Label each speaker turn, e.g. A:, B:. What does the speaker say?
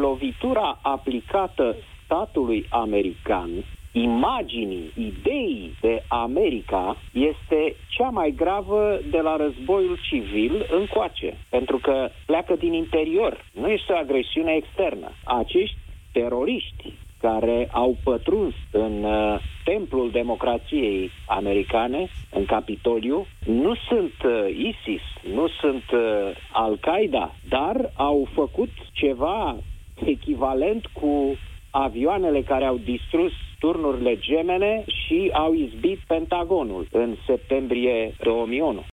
A: lovitura aplicată statului american, imaginii, ideii de America, este cea mai gravă de la războiul civil încoace, pentru că pleacă din interior, nu este o agresiune externă. Acești teroriști care au pătruns în templul democrației americane, în Capitoliu, nu sunt ISIS, nu sunt Al-Qaeda, dar au făcut ceva echivalent cu avioanele care au distrus turnurile gemene și au izbit Pentagonul în septembrie 2001.